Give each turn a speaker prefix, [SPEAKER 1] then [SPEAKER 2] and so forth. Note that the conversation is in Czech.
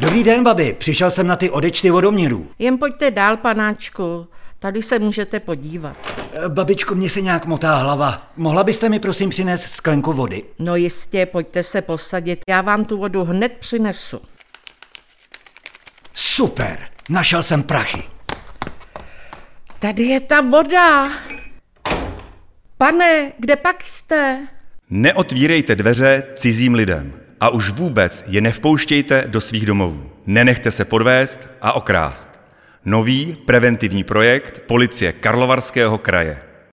[SPEAKER 1] Dobrý den, babi, přišel jsem na ty odečty vodoměrů.
[SPEAKER 2] Jen pojďte dál, panáčku, tady se můžete podívat.
[SPEAKER 1] Babičko, mě se nějak motá hlava. Mohla byste mi prosím přinést sklenku vody?
[SPEAKER 2] No jistě, pojďte se posadit, já vám tu vodu hned přinesu.
[SPEAKER 1] Super, našel jsem prachy.
[SPEAKER 2] Tady je ta voda. Pane, kde pak jste?
[SPEAKER 3] Neotvírejte dveře cizím lidem a už vůbec je nevpouštějte do svých domovů. Nenechte se podvést a okrást. Nový preventivní projekt Policie Karlovarského kraje.